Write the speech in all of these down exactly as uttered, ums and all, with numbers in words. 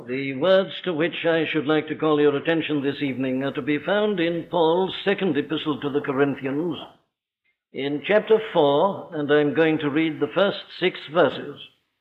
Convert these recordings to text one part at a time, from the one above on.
The words to which I should like to call your attention this evening are to be found in Paul's second epistle to the Corinthians, in chapter four, and I'm going to read the first six verses.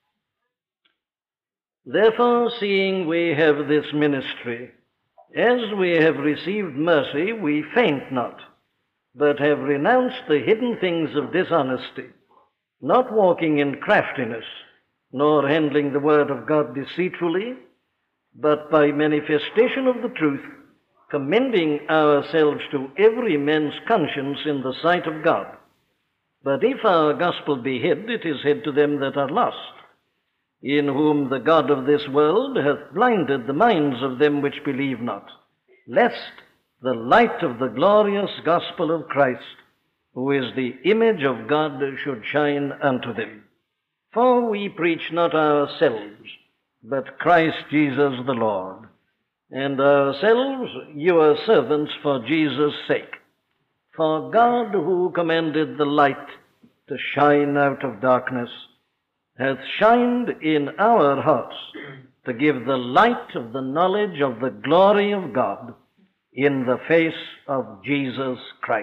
Therefore, seeing we have this ministry, as we have received mercy, we faint not, but have renounced the hidden things of dishonesty, not walking in craftiness, nor handling the word of God deceitfully, but by manifestation of the truth, commending ourselves to every man's conscience in the sight of God. But if our gospel be hid, it is hid to them that are lost, in whom the God of this world hath blinded the minds of them which believe not, lest the light of the glorious gospel of Christ, who is the image of God, should shine unto them. For we preach not ourselves, but Christ Jesus the Lord, and ourselves your servants for Jesus' sake. For God, who commanded the light to shine out of darkness, hath shined in our hearts to give the light of the knowledge of the glory of God in the face of Jesus Christ.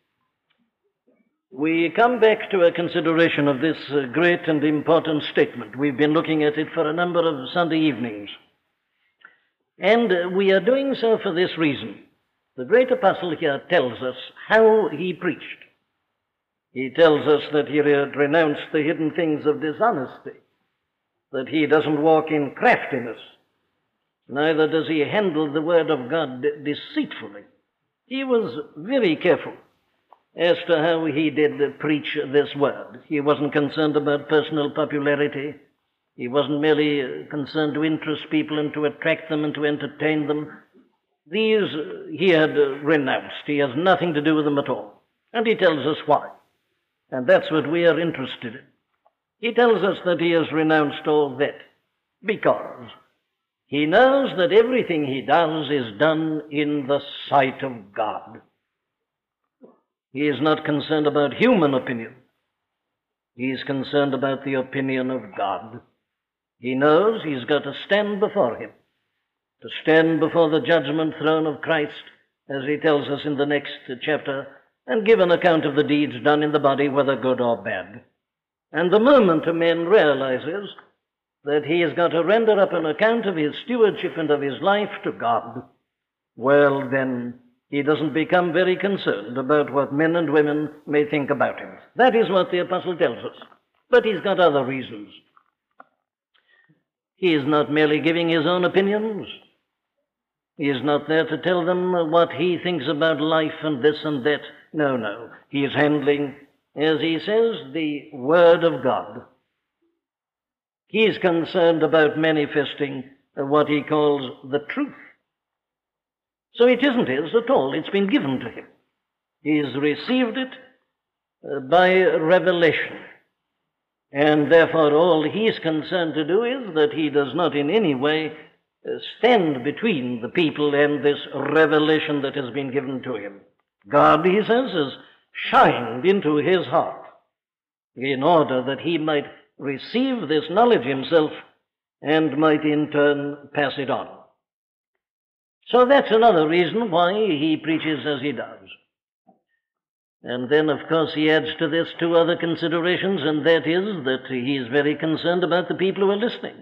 We come back to a consideration of this uh, great and important statement. We've been looking at it for a number of Sunday evenings. And uh, we are doing so for this reason. The great apostle here tells us how he preached. He tells us that he had renounced the hidden things of dishonesty, that he doesn't walk in craftiness, neither does he handle the word of God de- deceitfully. He was very careful as to how he did preach this word. He wasn't concerned about personal popularity. He wasn't merely concerned to interest people and to attract them and to entertain them. These he had renounced. He has nothing to do with them at all. And he tells us why. And that's what we are interested in. He tells us that he has renounced all that because he knows that everything he does is done in the sight of God. He is not concerned about human opinion. He is concerned about the opinion of God. He knows he's got to stand before him, to stand before the judgment throne of Christ, as he tells us in the next chapter, and give an account of the deeds done in the body, whether good or bad. And the moment a man realizes that he has got to render up an account of his stewardship and of his life to God, well, then he doesn't become very concerned about what men and women may think about him. That is what the apostle tells us. But he's got other reasons. He is not merely giving his own opinions. He is not there to tell them what he thinks about life and this and that. No, no. He is handling, as he says, the Word of God. He is concerned about manifesting what he calls the truth. So it isn't his at all. It's been given to him. He's received it uh, by revelation. And therefore all he's concerned to do is that he does not in any way uh, stand between the people and this revelation that has been given to him. God, he says, has shined into his heart in order that he might receive this knowledge himself and might in turn pass it on. So that's another reason why he preaches as he does. And then, of course, he adds to this two other considerations, and that is that he is very concerned about the people who are listening.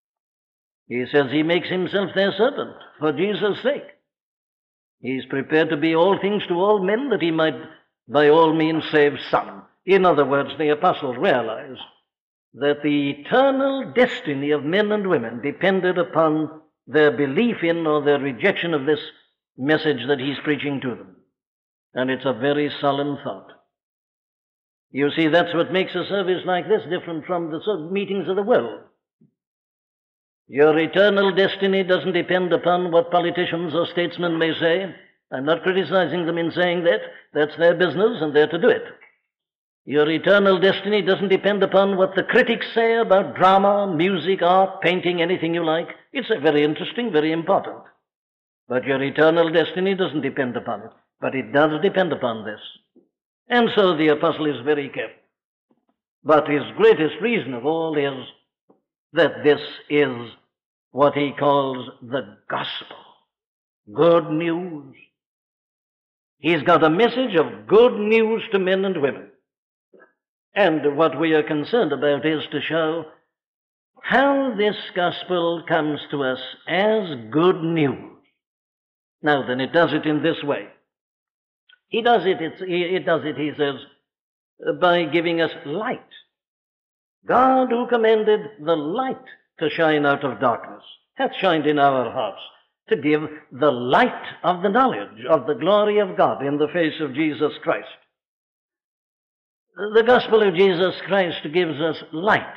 He says he makes himself their servant for Jesus' sake. He's prepared to be all things to all men, that he might by all means save some. In other words, the apostles realize that the eternal destiny of men and women depended upon their belief in or their rejection of this message that he's preaching to them. And it's a very solemn thought. You see, that's what makes a service like this different from the sort of meetings of the world. Your eternal destiny doesn't depend upon what politicians or statesmen may say. I'm not criticizing them in saying that. That's their business, and they're to do it. Your eternal destiny doesn't depend upon what the critics say about drama, music, art, painting, anything you like. It's very interesting, very important. But your eternal destiny doesn't depend upon it. But it does depend upon this. And so the apostle is very careful. But his greatest reason of all is that this is what he calls the gospel. Good news. He's got a message of good news to men and women. And what we are concerned about is to show how this gospel comes to us as good news. Now then, it does it in this way. He does it, it's, it does it, he says, by giving us light. God, who commanded the light to shine out of darkness, hath shined in our hearts to give the light of the knowledge of the glory of God in the face of Jesus Christ. The gospel of Jesus Christ gives us light.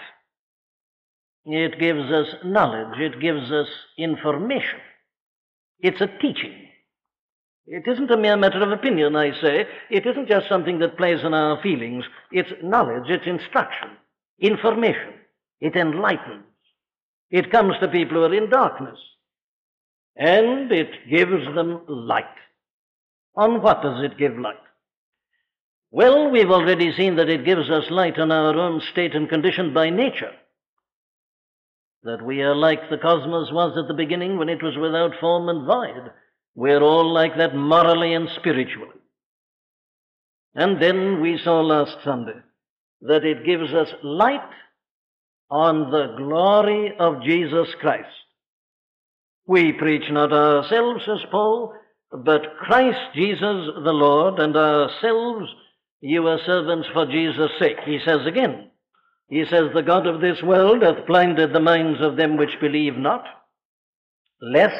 It gives us knowledge. It gives us information. It's a teaching. It isn't a mere matter of opinion, I say. It isn't just something that plays on our feelings. It's knowledge, it's instruction, information. It enlightens. It comes to people who are in darkness. And it gives them light. On what does it give light? Well, we've already seen that it gives us light on our own state and condition by nature. That we are like the cosmos was at the beginning when it was without form and void. We're all like that morally and spiritually. And then we saw last Sunday that it gives us light on the glory of Jesus Christ. We preach not ourselves, says Paul, but Christ Jesus the Lord, and ourselves you are servants for Jesus' sake. He says again, he says, the God of this world hath blinded the minds of them which believe not, lest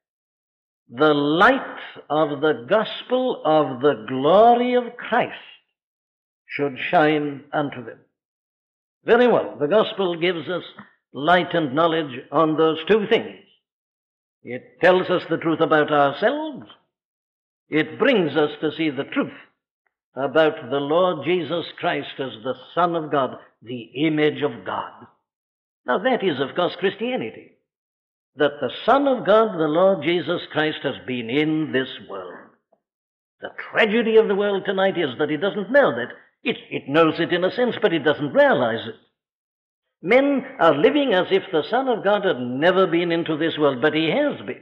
the light of the gospel of the glory of Christ should shine unto them. Very well, the gospel gives us light and knowledge on those two things. It tells us the truth about ourselves. It brings us to see the truth about the Lord Jesus Christ as the Son of God, the image of God. Now that is, of course, Christianity. That the Son of God, the Lord Jesus Christ, has been in this world. The tragedy of the world tonight is that it doesn't know that. It, it knows it in a sense, but it doesn't realize it. Men are living as if the Son of God had never been into this world, but he has been.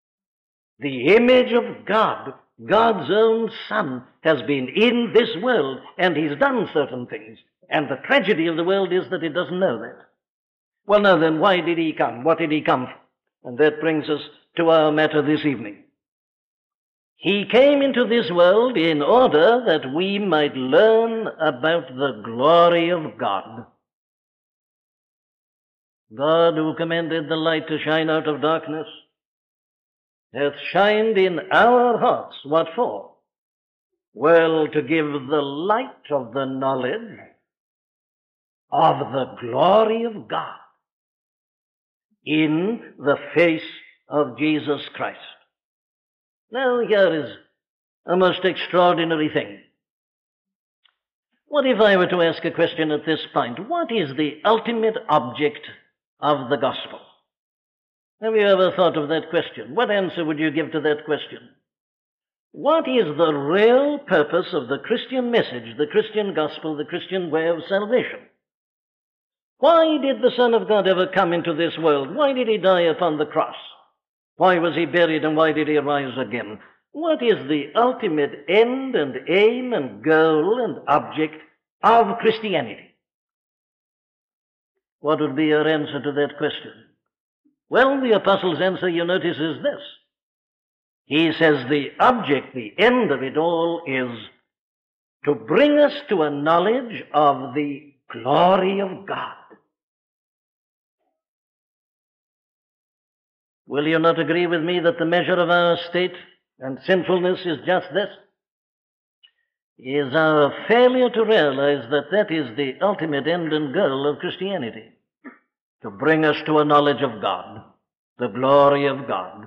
The image of God, God's own Son, has been in this world, and he's done certain things. And the tragedy of the world is that it doesn't know that. Well, now then, why did he come? What did he come for? And that brings us to our matter this evening. He came into this world in order that we might learn about the glory of God. God, who commanded the light to shine out of darkness, hath shined in our hearts. What for? Well, to give the light of the knowledge of the glory of God in the face of Jesus Christ. Now, here is a most extraordinary thing. What if I were to ask a question at this point? What is the ultimate object of the gospel? Have you ever thought of that question? What answer would you give to that question? What is the real purpose of the Christian message, the Christian gospel, the Christian way of salvation? Why did the Son of God ever come into this world? Why did he die upon the cross? Why was he buried, and why did he rise again? What is the ultimate end and aim and goal and object of Christianity? What would be your answer to that question? Well, the apostle's answer, you notice, is this. He says the object, the end of it all is to bring us to a knowledge of the glory of God. Will you not agree with me that the measure of our state and sinfulness is just this? Is our failure to realize that that is the ultimate end and goal of Christianity. To bring us to a knowledge of God, the glory of God.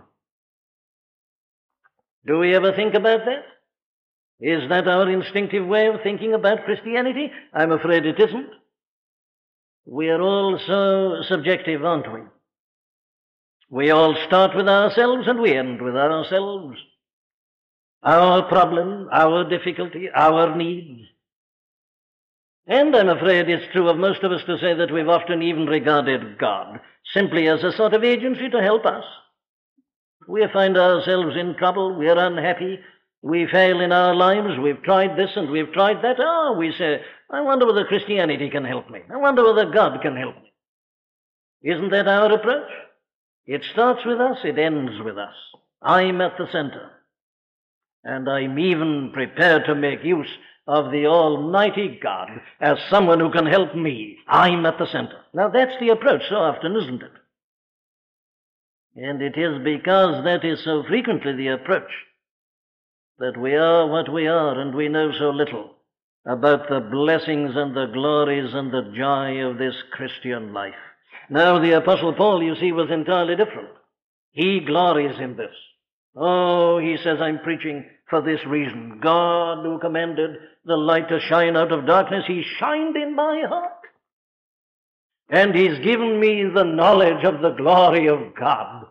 Do we ever think about that? Is that our instinctive way of thinking about Christianity? I'm afraid it isn't. We are all so subjective, aren't we? We all start with ourselves and we end with ourselves. Our problem, our difficulty, our needs. And I'm afraid it's true of most of us to say that we've often even regarded God simply as a sort of agency to help us. We find ourselves in trouble, we're unhappy, we fail in our lives, we've tried this and we've tried that. Oh, we say, I wonder whether Christianity can help me. I wonder whether God can help me. Isn't that our approach? It starts with us, it ends with us. I'm at the center. And I'm even prepared to make use of the Almighty God as someone who can help me. I'm at the center. Now that's the approach so often, isn't it? And it is because that is so frequently the approach that we are what we are and we know so little about the blessings and the glories and the joy of this Christian life. Now the Apostle Paul, you see, was entirely different. He glories in this. Oh, he says, I'm preaching for this reason. God, who commanded the light to shine out of darkness, he shined in my heart. And he's given me the knowledge of the glory of God.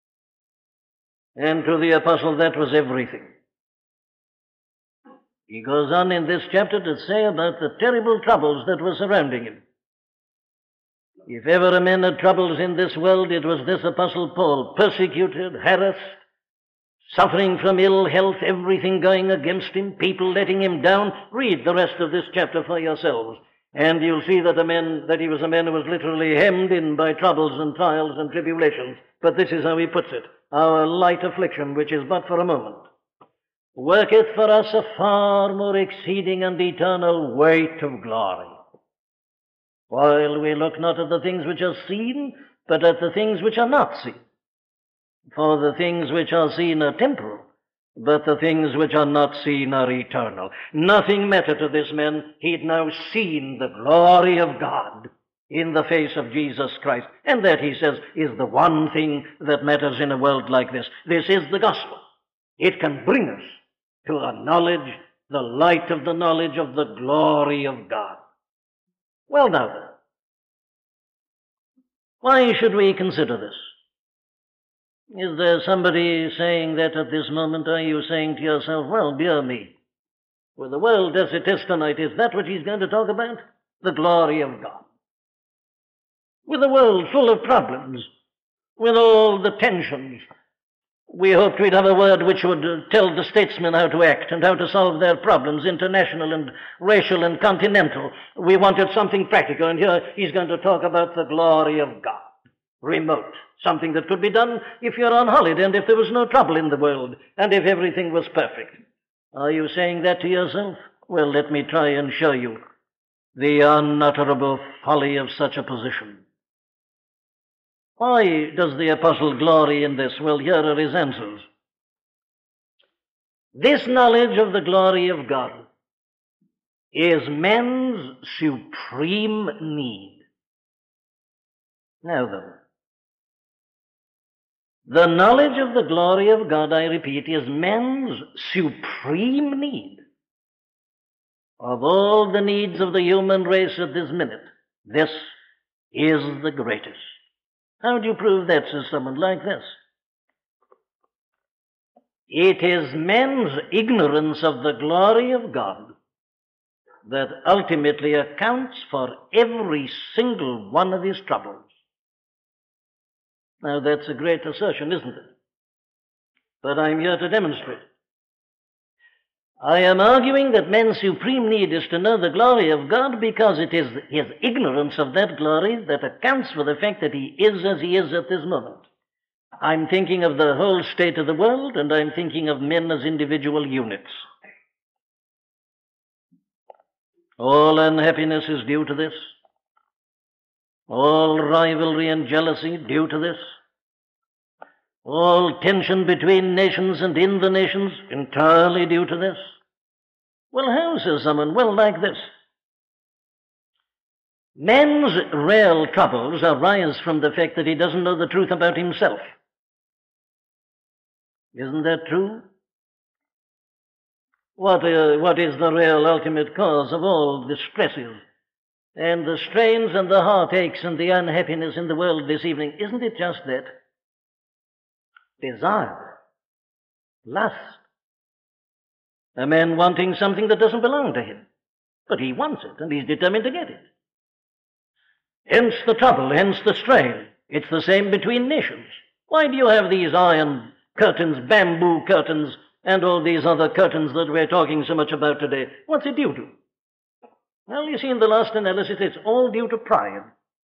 And to the apostle, that was everything. He goes on in this chapter to say about the terrible troubles that were surrounding him. If ever a man had troubles in this world, it was this Apostle Paul, persecuted, harassed, suffering from ill health, everything going against him, people letting him down. Read the rest of this chapter for yourselves, and you'll see that a man, that he was a man who was literally hemmed in by troubles and trials and tribulations. But this is how he puts it: our light affliction, which is but for a moment, worketh for us a far more exceeding and eternal weight of glory, while we look not at the things which are seen, but at the things which are not seen. For the things which are seen are temporal, but the things which are not seen are eternal. Nothing mattered to this man. He'd now seen the glory of God in the face of Jesus Christ. And that, he says, is the one thing that matters in a world like this. This is the gospel. It can bring us to a knowledge, the light of the knowledge of the glory of God. Well, now then, why should we consider this? Is there somebody saying that at this moment? Are you saying to yourself, well, dear me, with the world as it is tonight, is that what he's going to talk about? The glory of God. With the world full of problems, with all the tensions, we hoped we'd have a word which would tell the statesmen how to act and how to solve their problems, international and racial and continental. We wanted something practical, and here he's going to talk about the glory of God. Remote. Something that could be done if you're on holiday and if there was no trouble in the world and if everything was perfect. Are you saying that to yourself? Well, let me try and show you the unutterable folly of such a position. Why does the apostle glory in this? Well, here are his answers. This knowledge of the glory of God is man's supreme need. Now then, the knowledge of the glory of God, I repeat, is man's supreme need. Of all the needs of the human race at this minute, this is the greatest. How do you prove that, says someone like this? It is man's ignorance of the glory of God that ultimately accounts for every single one of his troubles. Now, that's a great assertion, isn't it? But I'm here to demonstrate. I am arguing that man's supreme need is to know the glory of God because it is his ignorance of that glory that accounts for the fact that he is as he is at this moment. I'm thinking of the whole state of the world, and I'm thinking of men as individual units. All unhappiness is due to this. All rivalry and jealousy due to this. All tension between nations and in the nations entirely due to this. Well, how, says someone? Well, like this. Man's real troubles arise from the fact that he doesn't know the truth about himself. Isn't that true? What, uh, what is the real ultimate cause of all the stresses and the strains and the heartaches and the unhappiness in the world this evening? Isn't it just that? Desire, lust, a man wanting something that doesn't belong to him, But he wants it, and he's determined to get it. Hence the trouble, hence the strain. It's the same between nations. Why do you have these iron curtains, bamboo curtains, and all these other curtains that we're talking so much about today? What's it due to? Well, you see, in the last analysis, it's all due to pride.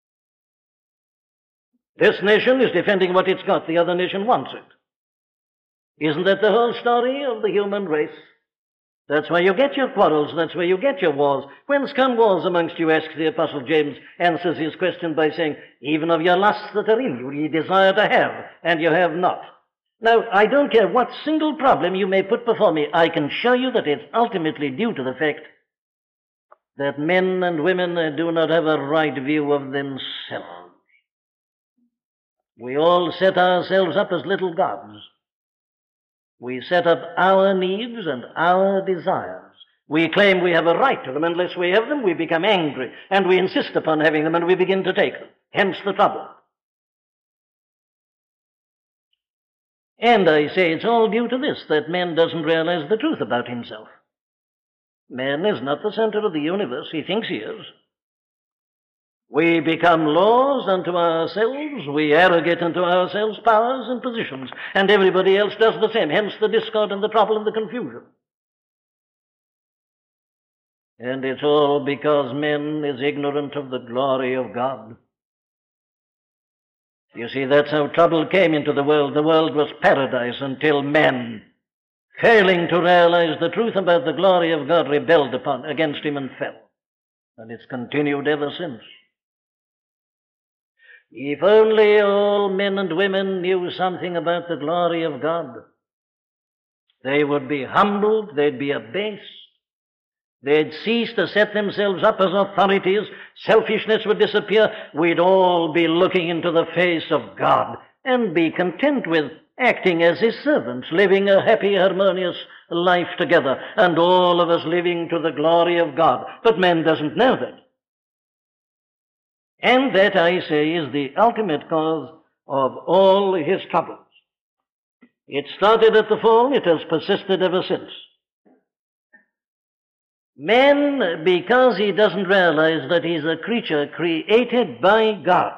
This nation is defending what it's got. The other nation wants it. Isn't that the whole story of the human race? That's where you get your quarrels. That's where you get your wars. Whence come wars amongst you, asks the Apostle James, answers his question by saying, even of your lusts that are in you, ye desire to have, and you have not. Now, I don't care what single problem you may put before me, I can show you that it's ultimately due to the fact that men and women do not have a right view of themselves. We all set ourselves up as little gods. We set up our needs and our desires. We claim we have a right to them. Unless we have them, we become angry, and we insist upon having them, and we begin to take them. Hence the trouble. And I say it's all due to this, that man doesn't realize the truth about himself. Man is not the center of the universe. He thinks he is. We become laws unto ourselves. We arrogate unto ourselves powers and positions. And everybody else does the same. Hence the discord and the trouble and the confusion. And it's all because man is ignorant of the glory of God. You see, that's how trouble came into the world. The world was paradise until men, failing to realize the truth about the glory of God, rebelled upon against him and fell. And it's continued ever since. If only all men and women knew something about the glory of God, they would be humbled, they'd be abased, they'd cease to set themselves up as authorities, selfishness would disappear, we'd all be looking into the face of God and be content with acting as his servants, living a happy, harmonious life together, and all of us living to the glory of God. But man doesn't know that. And that, I say, is the ultimate cause of all his troubles. It started at the fall, it has persisted ever since. Man, because he doesn't realize that he's a creature created by God,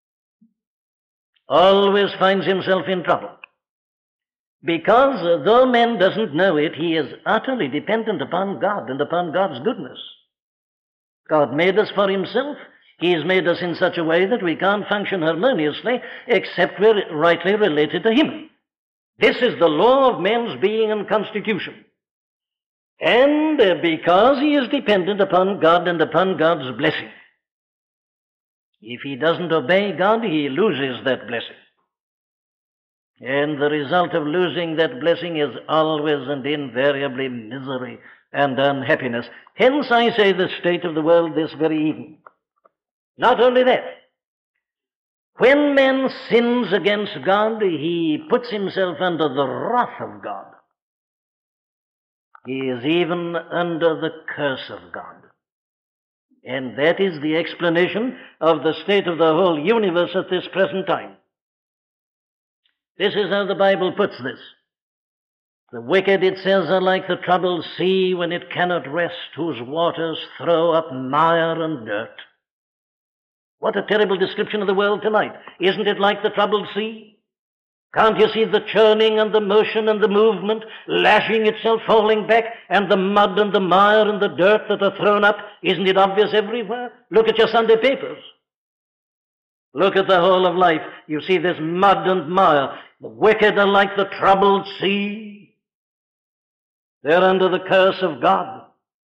always finds himself in trouble. Because though man doesn't know it, he is utterly dependent upon God and upon God's goodness. God made us for himself. He has made us in such a way that we can't function harmoniously except we're rightly related to him. This is the law of man's being and constitution. And because he is dependent upon God and upon God's blessing, if he doesn't obey God, he loses that blessing. And the result of losing that blessing is always and invariably misery and unhappiness. Hence, I say, the state of the world this very evening. Not only that, when man sins against God, he puts himself under the wrath of God. He is even under the curse of God. And that is the explanation of the state of the whole universe at this present time. This is how the Bible puts this. The wicked, it says, are like the troubled sea when it cannot rest, whose waters throw up mire and dirt. What a terrible description of the world tonight. Isn't it like the troubled sea? Can't you see the churning and the motion and the movement, lashing itself, falling back, and the mud and the mire and the dirt that are thrown up? Isn't it obvious everywhere? Look at your Sunday papers. Look at the whole of life. You see this mud and mire. The wicked are like the troubled sea. They're under the curse of God.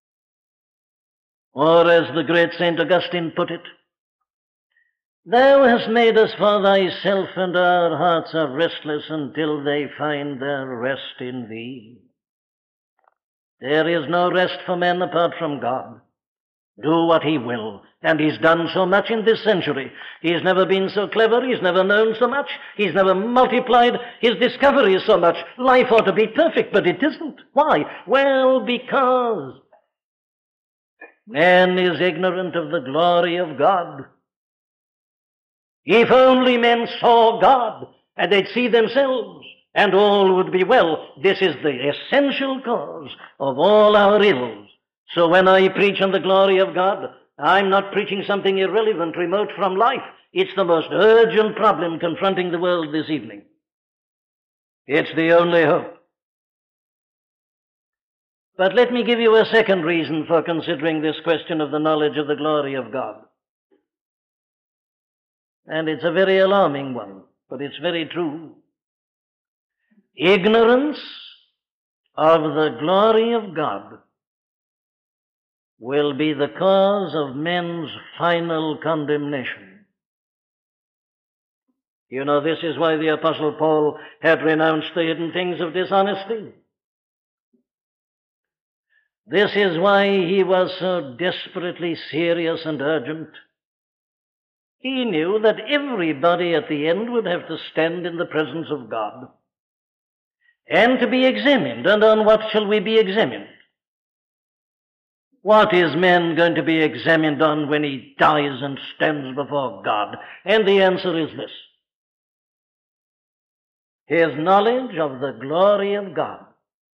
Or as the great Saint Augustine put it, Thou hast made us for thyself, and our hearts are restless until they find their rest in thee. There is no rest for man apart from God. Do what he will. And he's done so much in this century. He's never been so clever. He's never known so much. He's never multiplied his discoveries so much. Life ought to be perfect, but it isn't. Why? Well, because man is ignorant of the glory of God. If only men saw God, and they'd see themselves, and all would be well. This is the essential cause of all our ills. So when I preach on the glory of God, I'm not preaching something irrelevant, remote from life. It's the most urgent problem confronting the world this evening. It's the only hope. But let me give you a second reason for considering this question of the knowledge of the glory of God. And it's a very alarming one, but it's very true. Ignorance of the glory of God will be the cause of men's final condemnation. You know, this is why the Apostle Paul had renounced the hidden things of dishonesty. This is why he was so desperately serious and urgent. He knew that everybody at the end would have to stand in the presence of God and to be examined. And on what shall we be examined? What is man going to be examined on when he dies and stands before God? And the answer is this: his knowledge of the glory of God.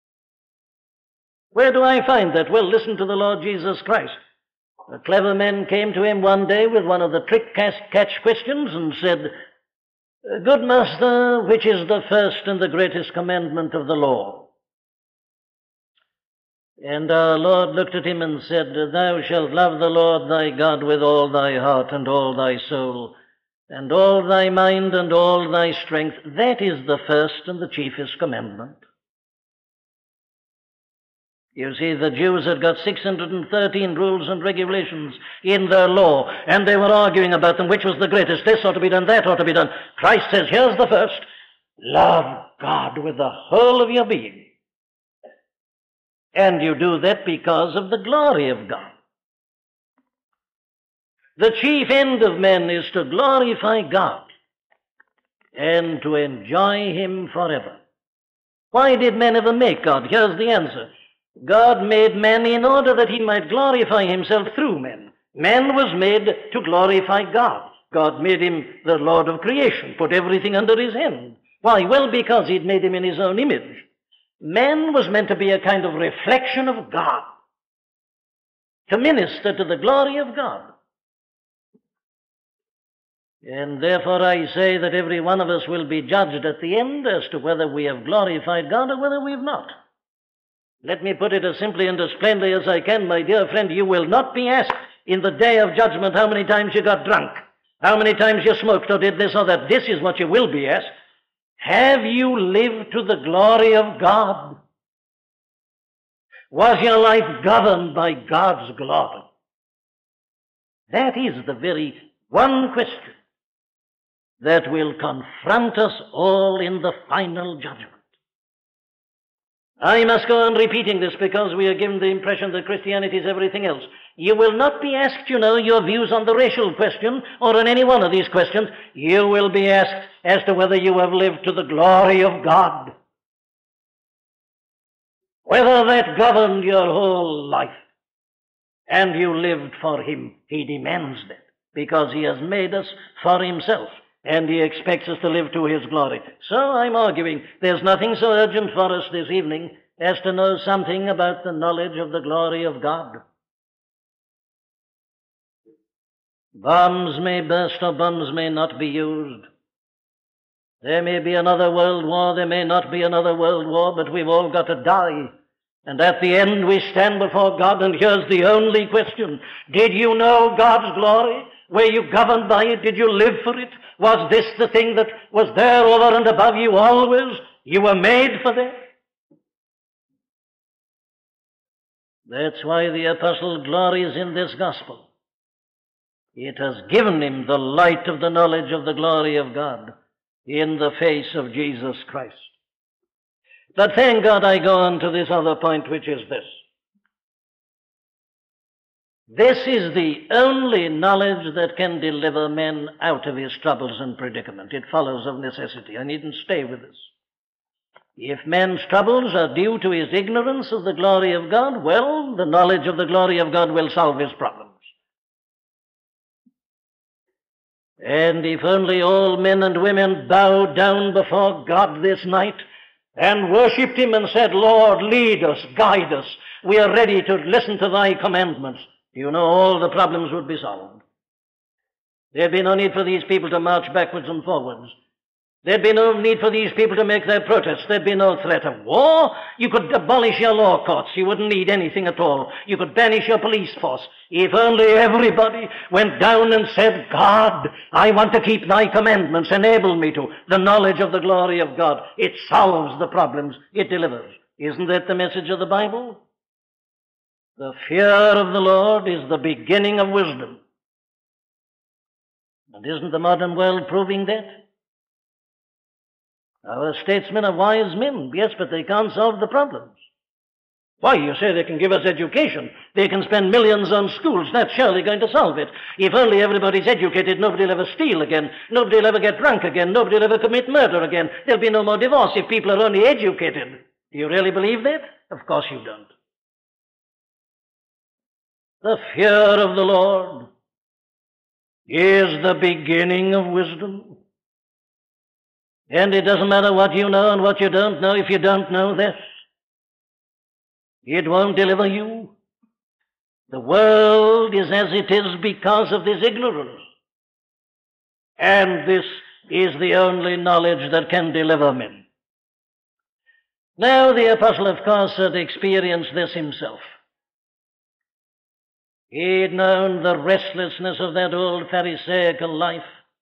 Where do I find that? Well, listen to the Lord Jesus Christ. A clever man came to him one day with one of the trick-catch questions and said, "Good master, which is the first and the greatest commandment of the law?" And our Lord looked at him and said, "Thou shalt love the Lord thy God with all thy heart and all thy soul and all thy mind and all thy strength. That is the first and the chiefest commandment." You see, the Jews had got six hundred thirteen rules and regulations in their law, and they were arguing about them, which was the greatest. This ought to be done, that ought to be done. Christ says, here's the first: love God with the whole of your being. And you do that because of the glory of God. The chief end of men is to glorify God and to enjoy Him forever. Why did men ever make God? Here's the answer. God made man in order that he might glorify himself through men. Man was made to glorify God. God made him the Lord of creation, put everything under his hand. Why? Well, because he'd made him in his own image. Man was meant to be a kind of reflection of God, to minister to the glory of God. And therefore I say that every one of us will be judged at the end as to whether we have glorified God or whether we have not. Let me put it as simply and as plainly as I can, my dear friend. You will not be asked in the day of judgment how many times you got drunk, how many times you smoked or did this or that. This is what you will be asked. Have you lived to the glory of God? Was your life governed by God's glory? That is the very one question that will confront us all in the final judgment. I must go on repeating this because we are given the impression that Christianity is everything else. You will not be asked, you know, your views on the racial question or on any one of these questions. You will be asked as to whether you have lived to the glory of God. Whether that governed your whole life and you lived for Him. He demands that because He has made us for Himself. And He expects us to live to His glory. So I'm arguing there's nothing so urgent for us this evening as to know something about the knowledge of the glory of God. Bombs may burst or bombs may not be used. There may be another world war, there may not be another world war, but we've all got to die. And at the end we stand before God, and here's the only question. Did you know God's glory? Were you governed by it? Did you live for it? Was this the thing that was there over and above you always? You were made for that? That's why the apostle glories in this gospel. It has given him the light of the knowledge of the glory of God in the face of Jesus Christ. But thank God I go on to this other point, which is this. This is the only knowledge that can deliver man out of his troubles and predicament. It follows of necessity. I needn't stay with this. If man's troubles are due to his ignorance of the glory of God, well, the knowledge of the glory of God will solve his problems. And if only all men and women bow down before God this night and worshipped him and said, Lord, lead us, guide us. We are ready to listen to thy commandments. You know, all the problems would be solved. There'd be no need for these people to march backwards and forwards. There'd be no need for these people to make their protests. There'd be no threat of war. You could abolish your law courts. You wouldn't need anything at all. You could banish your police force. If only everybody went down and said, God, I want to keep thy commandments. Enable me to. The knowledge of the glory of God. It solves the problems. It delivers. Isn't that the message of the Bible? The fear of the Lord is the beginning of wisdom. And isn't the modern world proving that? Our statesmen are wise men, yes, but they can't solve the problems. Why, you say they can give us education. They can spend millions on schools. That's surely going to solve it. If only everybody's educated, nobody'll ever steal again. Nobody'll ever get drunk again. Nobody'll ever commit murder again. There'll be no more divorce if people are only educated. Do you really believe that? Of course you don't. The fear of the Lord is the beginning of wisdom. And it doesn't matter what you know and what you don't know. If you don't know this, it won't deliver you. The world is as it is because of this ignorance. And this is the only knowledge that can deliver men. Now, the apostle, of course, had experienced this himself. He'd known the restlessness of that old Pharisaical life.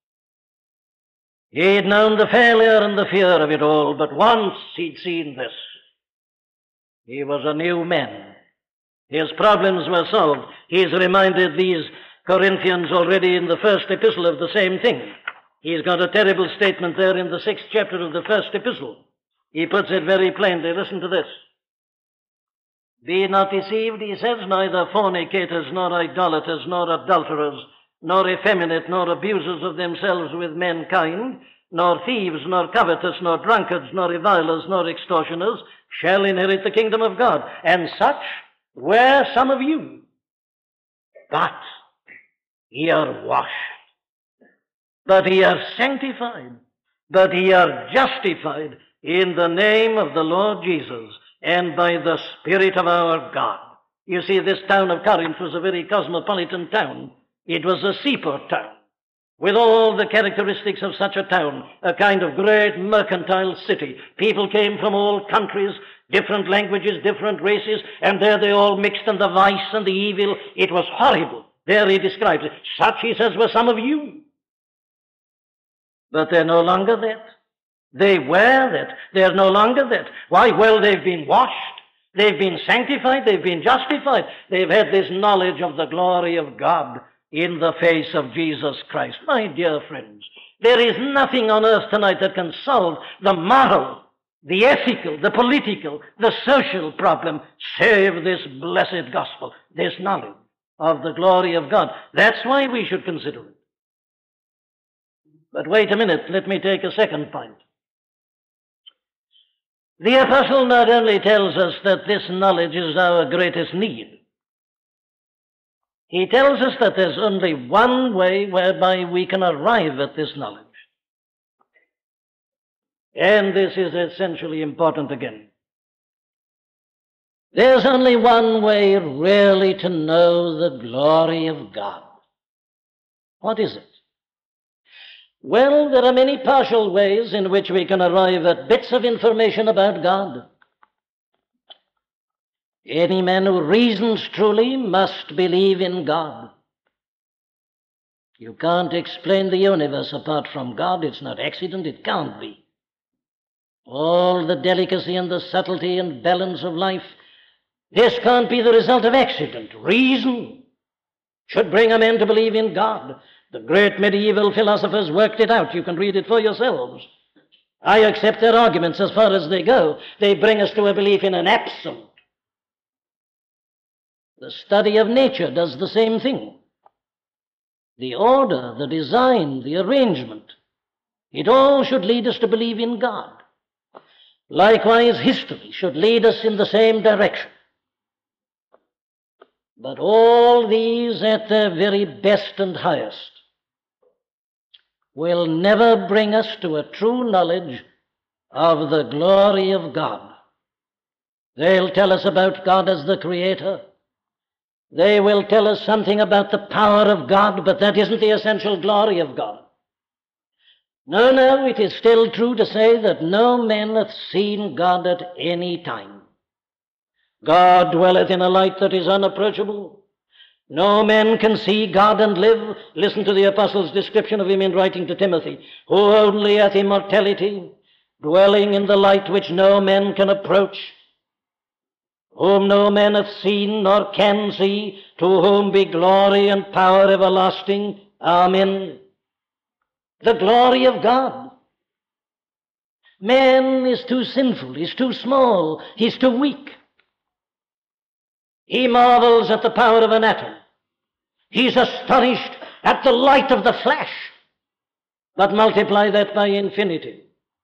He'd known the failure and the fear of it all, but once he'd seen this. He was a new man. His problems were solved. He's reminded these Corinthians already in the first epistle of the same thing. He's got a terrible statement there in the sixth chapter of the first epistle. He puts it very plainly. Listen to this. Be not deceived, he says, neither fornicators, nor idolaters, nor adulterers, nor effeminate, nor abusers of themselves with mankind, nor thieves, nor covetous, nor drunkards, nor revilers, nor extortioners, shall inherit the kingdom of God. And such were some of you. But ye are washed, but ye are sanctified, but ye are justified in the name of the Lord Jesus, and by the Spirit of our God. You see, this town of Corinth was a very cosmopolitan town. It was a seaport town, with all the characteristics of such a town, a kind of great mercantile city. People came from all countries, different languages, different races, and there they all mixed, and the vice and the evil. It was horrible. There he describes it. Such, he says, were some of you. But they're no longer that. They were that. They're no longer that. Why? Well, they've been washed. They've been sanctified. They've been justified. They've had this knowledge of the glory of God in the face of Jesus Christ. My dear friends, there is nothing on earth tonight that can solve the moral, the ethical, the political, the social problem save this blessed gospel, this knowledge of the glory of God. That's why we should consider it. But wait a minute, let me take a second point. The apostle not only tells us that this knowledge is our greatest need, he tells us that there's only one way whereby we can arrive at this knowledge. And this is essentially important again. There's only one way really to know the glory of God. What is it? Well, there are many partial ways in which we can arrive at bits of information about God. Any man who reasons truly must believe in God. You can't explain the universe apart from God. It's not accident. It can't be. All the delicacy and the subtlety and balance of life, this can't be the result of accident. Reason should bring a man to believe in God. The great medieval philosophers worked it out. You can read it for yourselves. I accept their arguments as far as they go. They bring us to a belief in an absolute. The study of nature does the same thing. The order, the design, the arrangement, it all should lead us to believe in God. Likewise, history should lead us in the same direction. But all these at their very best and highest will never bring us to a true knowledge of the glory of God. They'll tell us about God as the Creator. They will tell us something about the power of God, but that isn't the essential glory of God. No, no, it is still true to say that no man hath seen God at any time. God dwelleth in a light that is unapproachable. No man can see God and live. Listen to the apostle's description of him in writing to Timothy, who only hath immortality, dwelling in the light which no man can approach, whom no man hath seen nor can see, to whom be glory and power everlasting. Amen. The glory of God. Man is too sinful, he's too small, he's too weak. He marvels at the power of an atom. He's astonished at the light of the flash. But multiply that by infinity,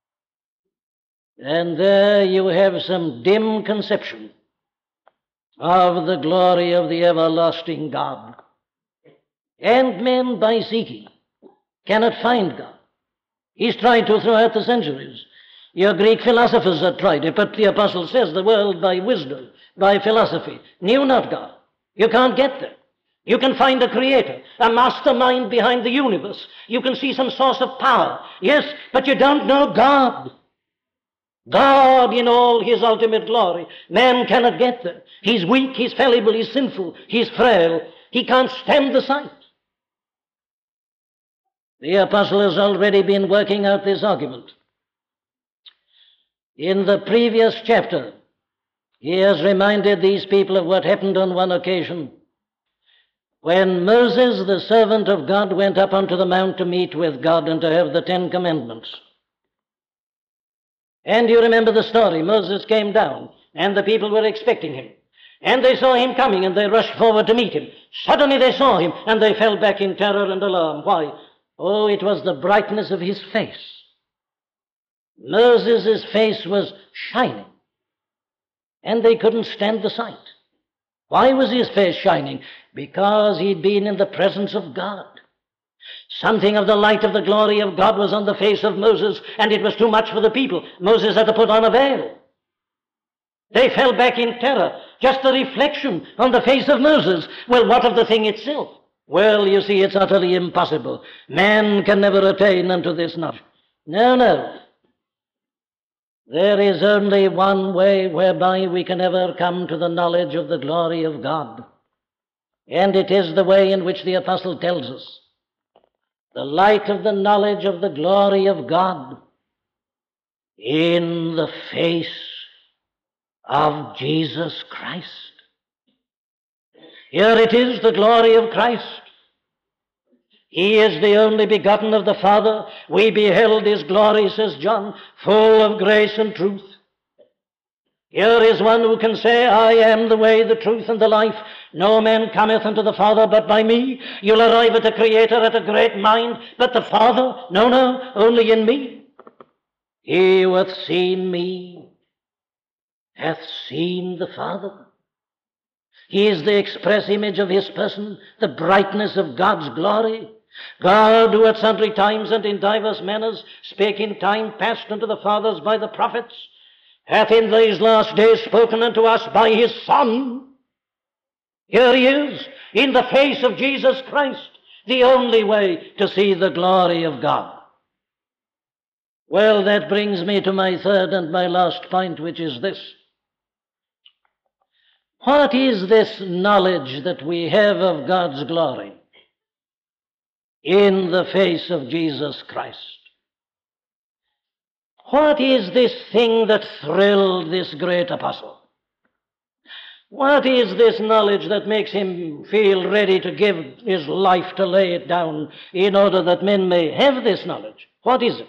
and there you have some dim conception of the glory of the everlasting God. And men, by seeking, cannot find God. He's tried to throughout the centuries. Your Greek philosophers had tried it, but the apostle says the world by wisdom, by philosophy, knew not God. You can't get there. You can find a creator, a mastermind behind the universe. You can see some source of power. Yes, but you don't know God. God in all his ultimate glory. Man cannot get there. He's weak, he's fallible, he's sinful, he's frail. He can't stand the sight. The apostle has already been working out this argument. In the previous chapter, he has reminded these people of what happened on one occasion when Moses, the servant of God, went up unto the mount to meet with God and to have the Ten Commandments. And you remember the story. Moses came down, and the people were expecting him. And they saw him coming, and they rushed forward to meet him. Suddenly they saw him, and they fell back in terror and alarm. Why? Oh, it was the brightness of his face. Moses' face was shining, and they couldn't stand the sight. Why was his face shining? Because he'd been in the presence of God. Something of the light of the glory of God was on the face of Moses, and it was too much for the people. Moses had to put on a veil. They fell back in terror. Just the reflection on the face of Moses. Well, what of the thing itself? Well, you see, it's utterly impossible. Man can never attain unto this knowledge. No, no. There is only one way whereby we can ever come to the knowledge of the glory of God. And it is the way in which the apostle tells us. The light of the knowledge of the glory of God in the face of Jesus Christ. Here it is, the glory of Christ. He is the only begotten of the Father. We beheld his glory, says John, full of grace and truth. Here is one who can say, I am the way, the truth, and the life. No man cometh unto the Father but by me. You'll arrive at the Creator, at a great mind, but the Father, no, no, only in me. He who hath seen me hath seen the Father. He is the express image of his person, the brightness of God's glory. God, who at sundry times and in divers manners spake in time past unto the fathers by the prophets, hath in these last days spoken unto us by his Son. Here he is, in the face of Jesus Christ, the only way to see the glory of God. Well, that brings me to my third and my last point, which is this. What is this knowledge that we have of God's glory in the face of Jesus Christ? What is this thing that thrilled this great apostle? What is this knowledge that makes him feel ready to give his life to lay it down in order that men may have this knowledge? What is it?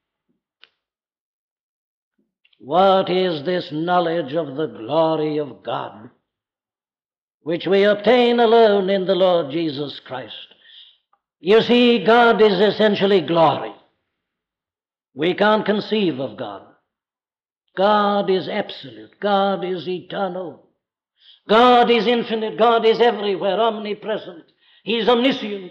What is this knowledge of the glory of God, which we obtain alone in the Lord Jesus Christ? You see, God is essentially glory. We can't conceive of God. God is absolute. God is eternal. God is infinite. God is everywhere, omnipresent. He is omniscient.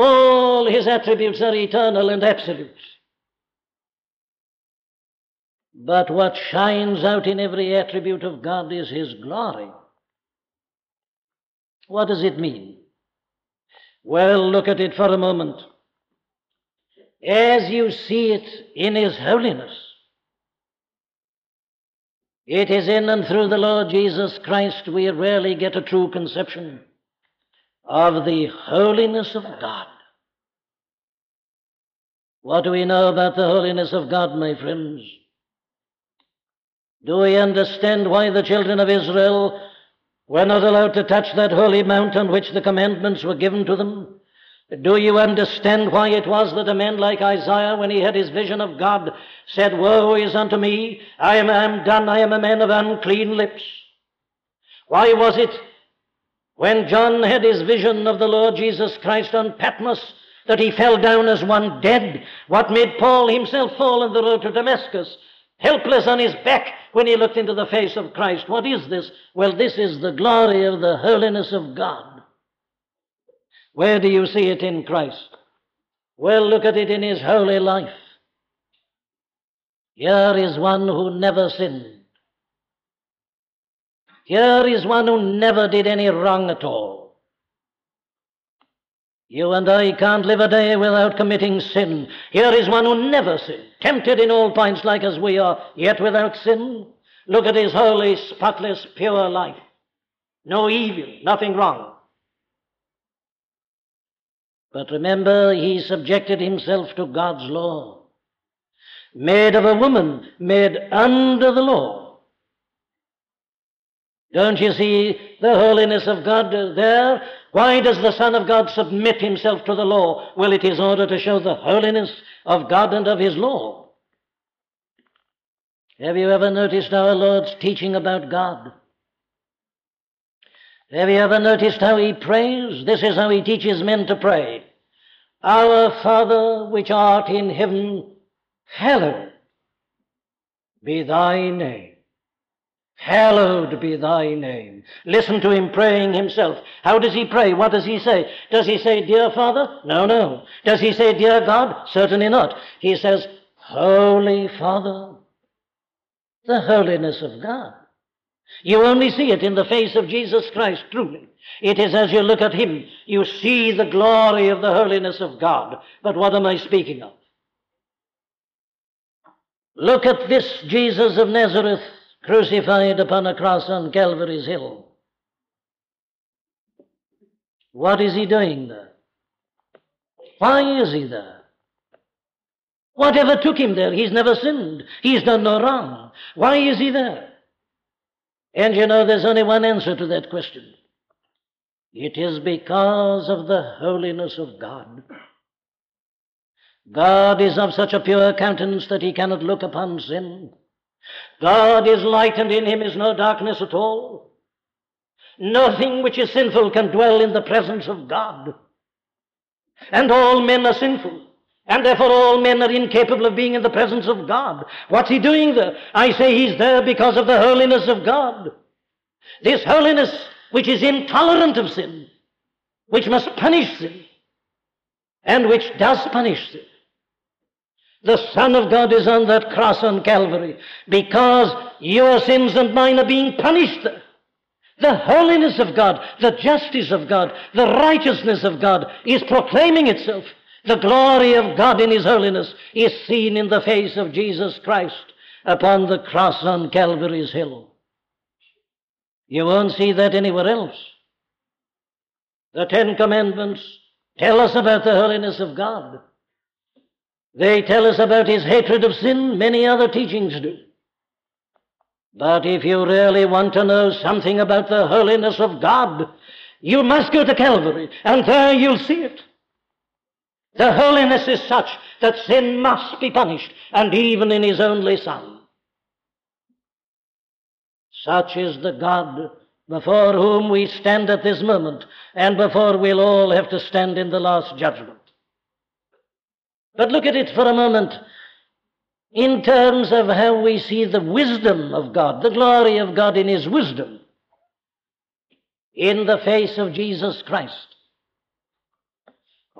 All his attributes are eternal and absolute. But what shines out in every attribute of God is His glory. What does it mean? Well, look at it for a moment. As you see it in His holiness, it is in and through the Lord Jesus Christ we rarely get a true conception of the holiness of God. What do we know about the holiness of God, my friends? Do we understand why the children of Israel were not allowed to touch that holy mount on which the commandments were given to them? Do you understand why it was that a man like Isaiah, when he had his vision of God, said, "Woe is unto me, I am, I am done, I am a man of unclean lips"? Why was it, when John had his vision of the Lord Jesus Christ on Patmos, that he fell down as one dead? What made Paul himself fall on the road to Damascus, helpless on his back, when he looked into the face of Christ? What is this? Well, this is the glory of the holiness of God. Where do you see it in Christ? Well, look at it in His holy life. Here is one who never sinned. Here is one who never did any wrong at all. You and I can't live a day without committing sin. Here is one who never sinned, tempted in all points like as we are, yet without sin. Look at His holy, spotless, pure life. No evil, nothing wrong. But remember, He subjected Himself to God's law. Made of a woman, made under the law. Don't you see the holiness of God there? Why does the Son of God submit Himself to the law? Well, it is in order to show the holiness of God and of His law. Have you ever noticed our Lord's teaching about God? Have you ever noticed how He prays? This is how He teaches men to pray. Our Father, which art in heaven, hallowed be Thy name. Hallowed be Thy name. Listen to Him praying Himself. How does He pray? What does He say? Does He say, "Dear Father"? No, no. Does He say, "Dear God"? Certainly not. He says, "Holy Father." The holiness of God. You only see it in the face of Jesus Christ, truly. It is as you look at Him, you see the glory of the holiness of God. But what am I speaking of? Look at this Jesus of Nazareth, crucified upon a cross on Calvary's hill. What is He doing there? Why is He there? Whatever took Him there? He's never sinned. He's done no wrong. Why is He there? And you know, there's only one answer to that question. It is because of the holiness of God. God is of such a pure countenance that He cannot look upon sin. God is light, and in Him is no darkness at all. Nothing which is sinful can dwell in the presence of God. And all men are sinful. And therefore all men are incapable of being in the presence of God. What's He doing there? I say He's there because of the holiness of God. This holiness which is intolerant of sin, which must punish sin, and which does punish sin. The Son of God is on that cross on Calvary because your sins and mine are being punished there. The holiness of God, the justice of God, the righteousness of God is proclaiming itself. The glory of God in His holiness is seen in the face of Jesus Christ upon the cross on Calvary's hill. You won't see that anywhere else. The Ten Commandments tell us about the holiness of God. They tell us about His hatred of sin. Many other teachings do. But if you really want to know something about the holiness of God, you must go to Calvary, and there you'll see it. The holiness is such that sin must be punished, and even in His only Son. Such is the God before whom we stand at this moment, and before we'll all have to stand in the last judgment. But look at it for a moment in terms of how we see the wisdom of God, the glory of God in His wisdom, in the face of Jesus Christ.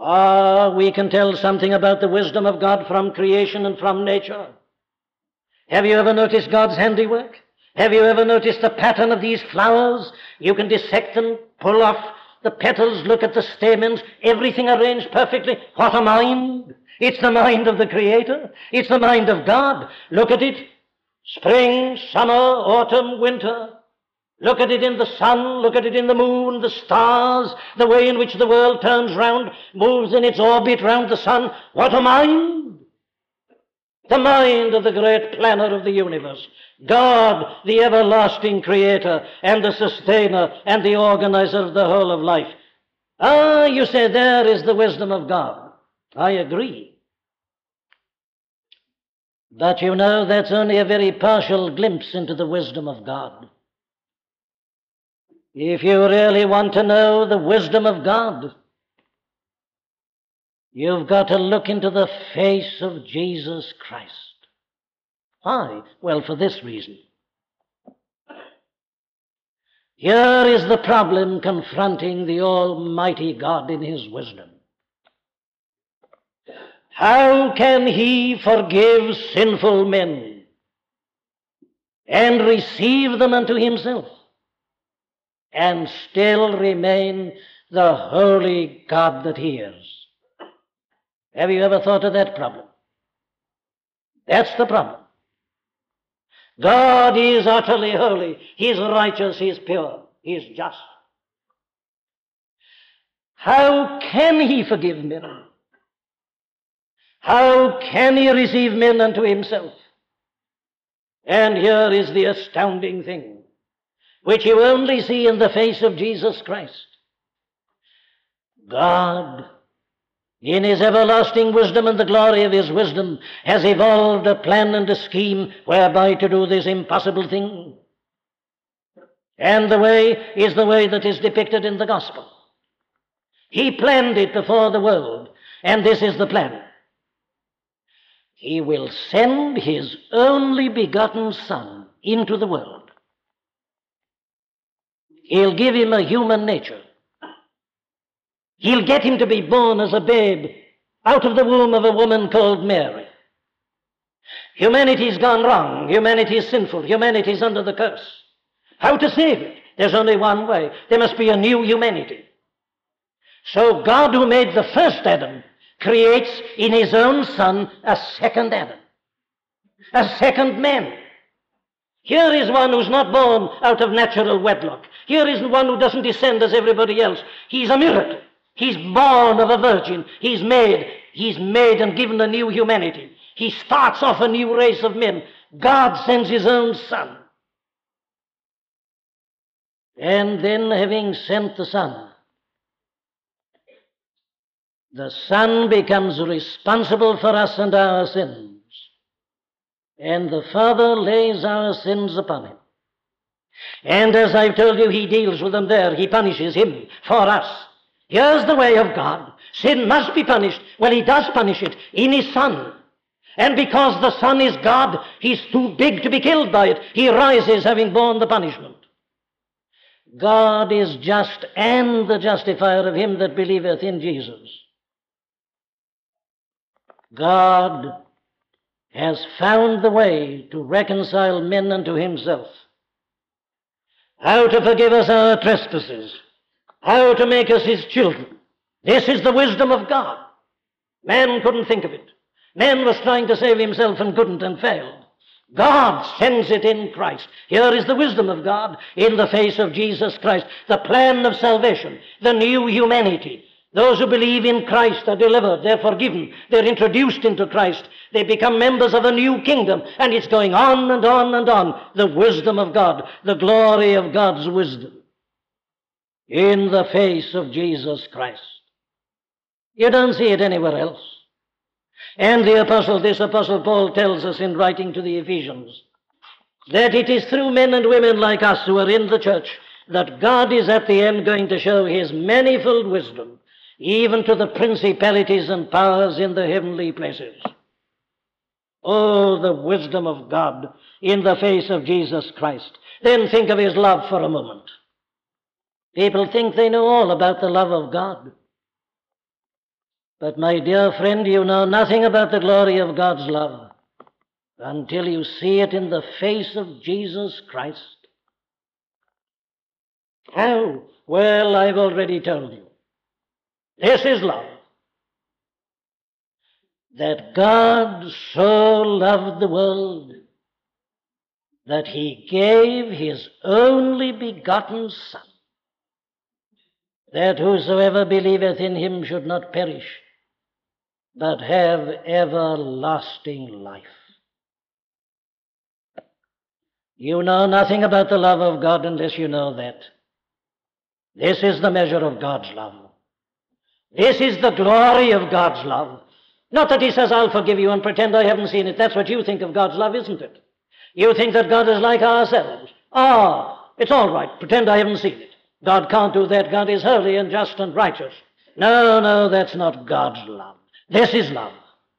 Ah, we can tell something about the wisdom of God from creation and from nature. Have you ever noticed God's handiwork? Have you ever noticed the pattern of these flowers? You can dissect them, pull off the petals, look at the stamens, everything arranged perfectly. What a mind! It's the mind of the Creator. It's the mind of God. Look at it. Spring, summer, autumn, winter. Look at it in the sun, look at it in the moon, the stars, the way in which the world turns round, moves in its orbit round the sun. What a mind! The mind of the great planner of the universe. God, the everlasting creator and the sustainer and the organizer of the whole of life. Ah, you say there is the wisdom of God. I agree. But you know, that's only a very partial glimpse into the wisdom of God. If you really want to know the wisdom of God, you've got to look into the face of Jesus Christ. Why? Well, for this reason. Here is the problem confronting the Almighty God in His wisdom. How can He forgive sinful men and receive them unto Himself and still remain the holy God that He is? Have you ever thought of that problem? That's the problem. God is utterly holy. He is righteous. He is pure. He is just. How can He forgive men? How can He receive men unto Himself? And here is the astounding thing, which you only see in the face of Jesus Christ. God, in His everlasting wisdom and the glory of His wisdom, has evolved a plan and a scheme whereby to do this impossible thing. And the way is the way that is depicted in the gospel. He planned it before the world, and this is the plan. He will send His only begotten Son into the world. He'll give Him a human nature. He'll get Him to be born as a babe out of the womb of a woman called Mary. Humanity's gone wrong. Humanity is sinful. Humanity is under the curse. How to save it? There's only one way. There must be a new humanity. So God, who made the first Adam, creates in His own Son a second Adam, a second man. Here is one who's not born out of natural wedlock. Here is one who doesn't descend as everybody else. He's a miracle. He's born of a virgin. He's made, he's made and given a new humanity. He starts off a new race of men. God sends His own Son. And then, having sent the Son, the Son becomes responsible for us and our sins. And the Father lays our sins upon Him. And as I've told you, He deals with them there. He punishes Him for us. Here's the way of God. Sin must be punished. Well, He does punish it in His Son. And because the Son is God, He's too big to be killed by it. He rises having borne the punishment. God is just and the justifier of him that believeth in Jesus. God has found the way to reconcile men unto Himself. How to forgive us our trespasses. How to make us His children. This is the wisdom of God. Man couldn't think of it. Man was trying to save himself and couldn't and failed. God sends it in Christ. Here is the wisdom of God in the face of Jesus Christ. The plan of salvation, the new humanity. Those who believe in Christ are delivered, they're forgiven, they're introduced into Christ, they become members of a new kingdom, and it's going on and on and on. The wisdom of God, the glory of God's wisdom in the face of Jesus Christ. You don't see it anywhere else. And the apostle, this apostle Paul tells us in writing to the Ephesians, that it is through men and women like us who are in the church that God is at the end going to show His manifold wisdom, even to the principalities and powers in the heavenly places. Oh, the wisdom of God in the face of Jesus Christ. Then think of His love for a moment. People think they know all about the love of God. But my dear friend, you know nothing about the glory of God's love. until you see it in the face of Jesus Christ. How? Well, I've already told you. This is love. That God so loved the world that he gave his only begotten Son, that whosoever believeth in him should not perish, but have everlasting life. You know nothing about the love of God unless you know that. This is the measure of God's love. This is the glory of God's love. Not that he says, I'll forgive you and pretend I haven't seen it. That's what you think of God's love, isn't it? You think that God is like ourselves. Ah, it's all right. Pretend I haven't seen it. God can't do that. God is holy and just and righteous. No, no, that's not God's love. This is love.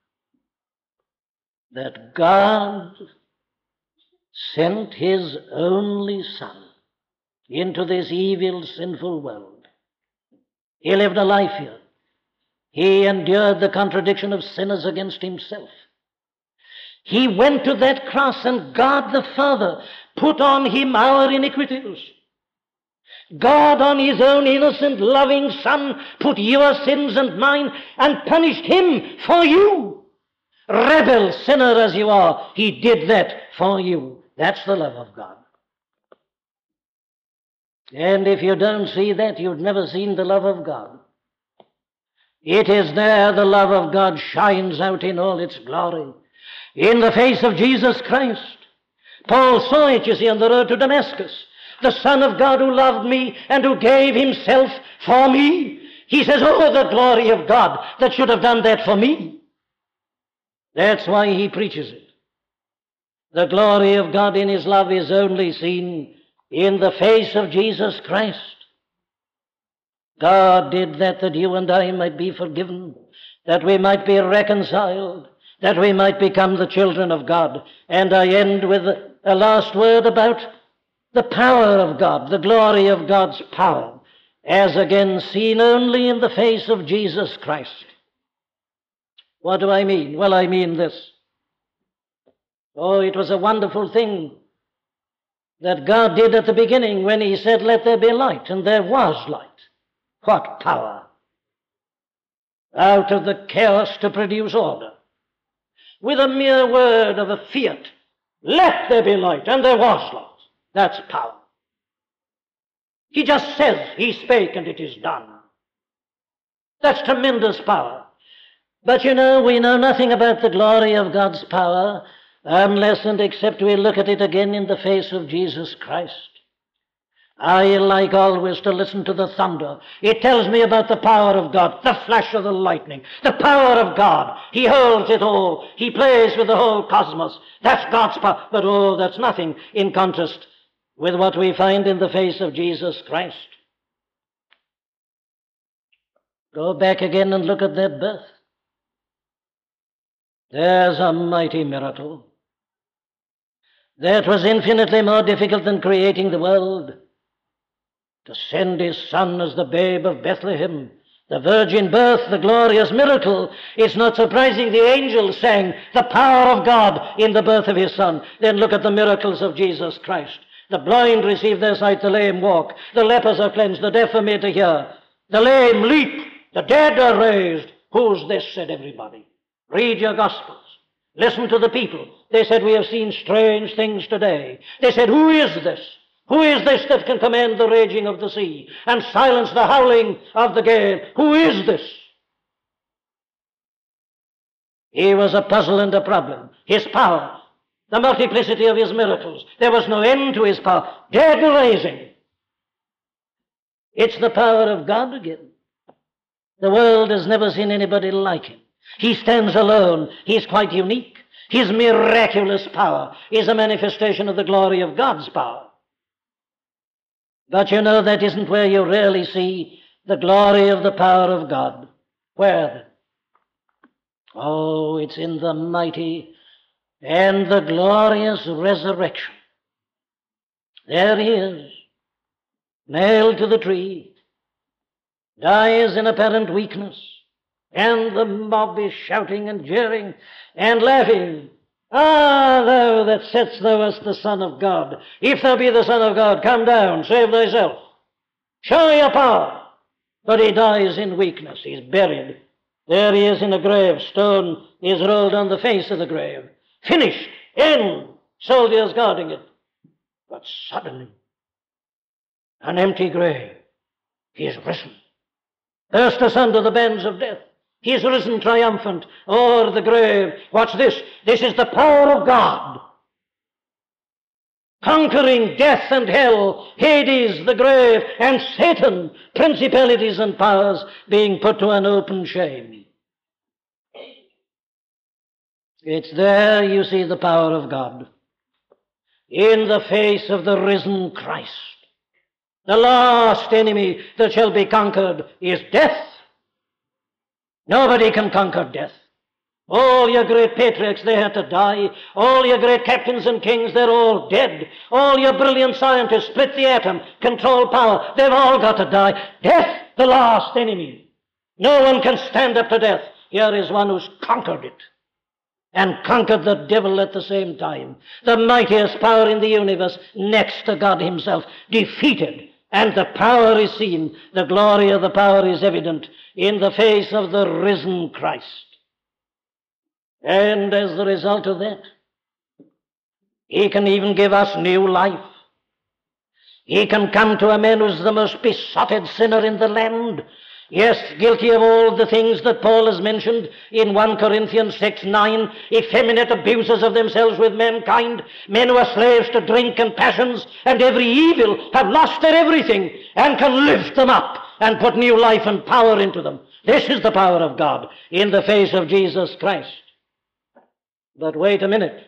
That God sent his only Son into this evil, sinful world. He lived a life here. He endured the contradiction of sinners against himself. He went to that cross, and God the Father put on him our iniquities. God on his own innocent, loving Son put your sins and mine and punished him for you. Rebel sinner as you are, he did that for you. That's the love of God. And if you don't see that, you've never seen the love of God. It is there the love of God shines out in all its glory. In the face of Jesus Christ. Paul saw it, you see, on the road to Damascus. The Son of God who loved me and who gave himself for me. He says, oh, the glory of God that should have done that for me. That's why he preaches it. The glory of God in his love is only seen in the face of Jesus Christ. God did that that you and I might be forgiven, that we might be reconciled, that we might become the children of God. And I end with a last word about the power of God, the glory of God's power, as again seen only in the face of Jesus Christ. What do I mean? Well, I mean this. Oh, it was a wonderful thing that God did at the beginning when he said, let there be light, and there was light. What power! Out of the chaos to produce order. With a mere word of a fiat, let there be light, and there was light. That's power. He just says, he spake, and it is done. That's tremendous power. But you know, we know nothing about the glory of God's power unless and except we look at it again in the face of Jesus Christ. I like always to listen to the thunder. It tells me about the power of God, the flash of the lightning, the power of God. He holds it all. He plays with the whole cosmos. That's God's power. But oh, that's nothing in contrast with what we find in the face of Jesus Christ. Go back again and look at that birth. There's a mighty miracle. That was infinitely more difficult than creating the world. To send his Son as the babe of Bethlehem, the virgin birth, the glorious miracle. It's not surprising the angels sang the power of God in the birth of his Son. Then look at the miracles of Jesus Christ. The blind receive their sight, the lame walk, the lepers are cleansed, the deaf are made to hear, the lame leap, the dead are raised. Who's this, said everybody. Read your Gospels. Listen to the people. They said, we have seen strange things today. They said, who is this? Who is this that can command the raging of the sea and silence the howling of the gale? Who is this? He was a puzzle and a problem. His power, the multiplicity of his miracles. There was no end to his power. Dead raising. It's the power of God again. The world has never seen anybody like him. He stands alone. He's quite unique. His miraculous power is a manifestation of the glory of God's power. But you know, that isn't where you really see the glory of the power of God. Where? Oh, it's in the mighty and the glorious resurrection. There he is, nailed to the tree, dies in apparent weakness, and the mob is shouting and jeering and laughing. Ah, thou that saidst thou wast the Son of God, if thou be the Son of God, come down, save thyself. Show your power. But he dies in weakness. He's buried. There he is in a grave. Stone is rolled on the face of the grave. Finished. End. Soldiers guarding it. But suddenly, an empty grave. He is risen. Burst asunder the bands of death. He is risen triumphant o'er the grave. Watch this. This is the power of God. Conquering death and hell, Hades, the grave, and Satan, principalities and powers being put to an open shame. It's there you see the power of God. In the face of the risen Christ. The last enemy that shall be conquered is death. Nobody can conquer death. All your great patriarchs, they had to die. All your great captains and kings, they're all dead. All your brilliant scientists, split the atom, control power, they've all got to die. Death, the last enemy. No one can stand up to death. Here is one who's conquered it. And conquered the devil at the same time. The mightiest power in the universe, next to God himself, defeated. And the power is seen. The glory of the power is evident in the face of the risen Christ. And as the result of that, he can even give us new life. He can come to a man who's the most besotted sinner in the land. Yes, guilty of all the things that Paul has mentioned in First Corinthians six nine, effeminate abusers of themselves with mankind, men who are slaves to drink and passions and every evil, have lost their everything and can lift them up and put new life and power into them. This is the power of God in the face of Jesus Christ. But wait a minute.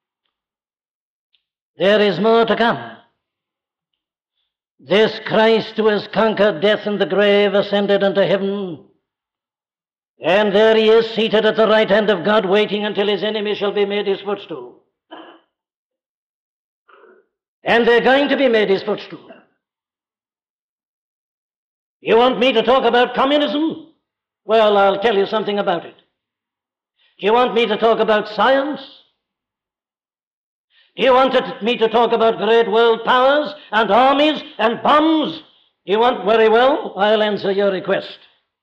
There is more to come. This Christ who has conquered death and the grave ascended unto heaven, and there he is seated at the right hand of God, waiting until his enemy shall be made his footstool. And they're going to be made his footstool. You want me to talk about communism? Well, I'll tell you something about it. Do you want me to talk about science? Do you want me to talk about great world powers and armies and bombs? Do you want? Very well, I'll answer your request.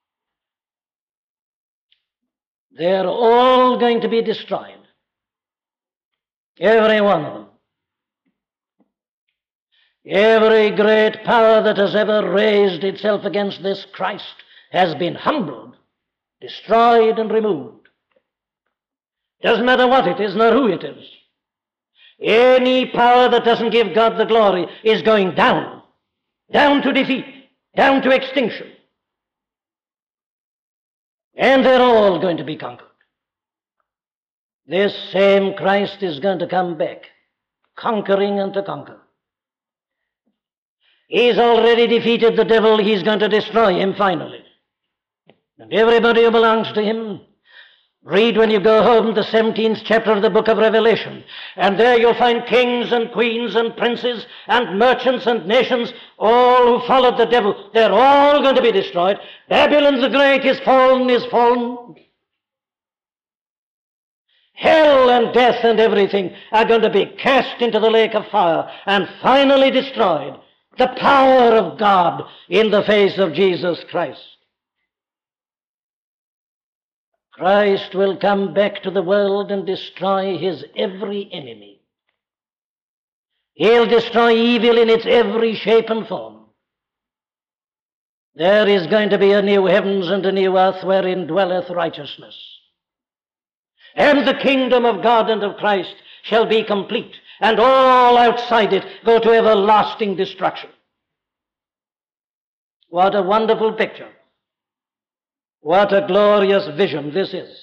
They're all going to be destroyed. Every one of them. Every great power that has ever raised itself against this Christ has been humbled, destroyed, and removed. Doesn't matter what it is, nor who it is. Any power that doesn't give God the glory is going down, down to defeat, down to extinction. And they're all going to be conquered. This same Christ is going to come back, conquering and to conquer. He's already defeated the devil. He's going to destroy him finally. And everybody who belongs to him, read when you go home the seventeenth chapter of the book of Revelation, and there you'll find kings and queens and princes and merchants and nations, all who followed the devil. They're all going to be destroyed. Babylon the Great is fallen, is fallen. Hell and death and everything are going to be cast into the lake of fire and finally destroyed. The power of God in the face of Jesus Christ. Christ will come back to the world and destroy his every enemy. He'll destroy evil in its every shape and form. There is going to be a new heavens and a new earth wherein dwelleth righteousness. And the kingdom of God and of Christ shall be complete, and all outside it go to everlasting destruction. What a wonderful picture. What a glorious vision this is.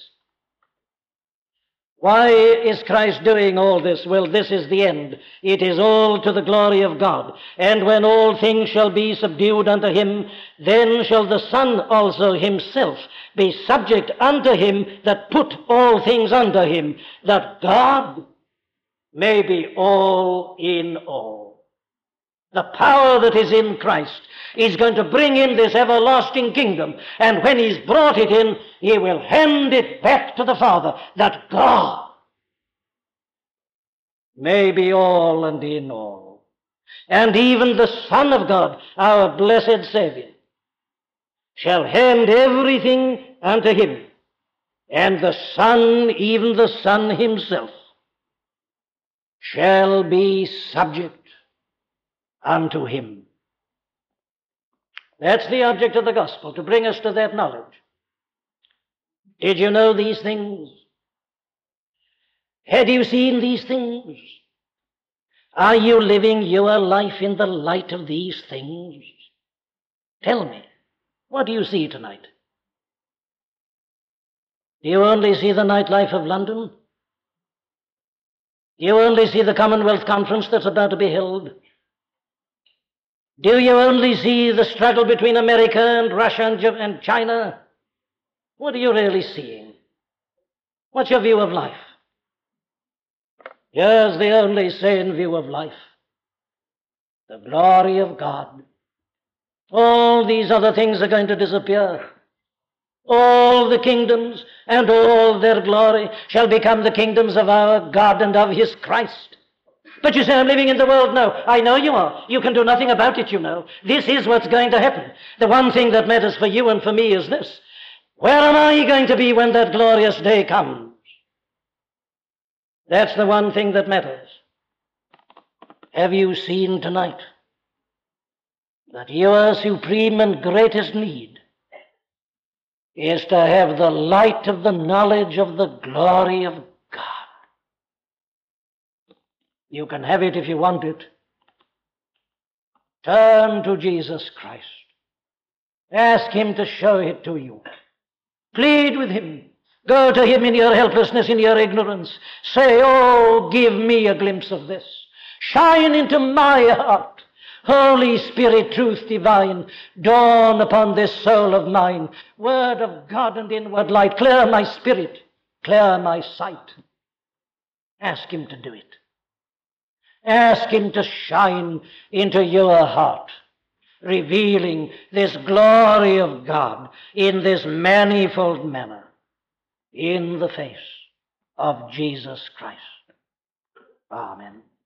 Why is Christ doing all this? Well, this is the end. It is all to the glory of God. And when all things shall be subdued unto him, then shall the Son also himself be subject unto him that put all things under him, that God may be all in all. The power that is in Christ is going to bring in this everlasting kingdom, and when he's brought it in, he will hand it back to the Father, that God may be all and in all. And even the Son of God, our blessed Savior, shall hand everything unto him. And the Son, even the Son himself, shall be subject unto him. That's the object of the gospel, to bring us to that knowledge. Did you know these things? Had you seen these things? Are you living your life in the light of these things? Tell me, what do you see tonight? Do you only see the nightlife of London? Do you only see the Commonwealth Conference that's about to be held? Do you only see the struggle between America and Russia and, Jap- and China? What are you really seeing? What's your view of life? Here's the only sane view of life. The glory of God. All these other things are going to disappear. All the kingdoms and all their glory shall become the kingdoms of our God and of his Christ. But you say, I'm living in the world now. I know you are. You can do nothing about it, you know. This is what's going to happen. The one thing that matters for you and for me is this. Where am I going to be when that glorious day comes? That's the one thing that matters. Have you seen tonight that your supreme and greatest need is to have the light of the knowledge of the glory of God? You can have it if you want it. Turn to Jesus Christ. Ask him to show it to you. Plead with him. Go to him in your helplessness, in your ignorance. Say, oh, give me a glimpse of this. Shine into my heart. Holy Spirit, truth divine, dawn upon this soul of mine. Word of God and inward light, clear my spirit, clear my sight. Ask him to do it. Ask him to shine into your heart, revealing this glory of God in this manifold manner in the face of Jesus Christ. Amen.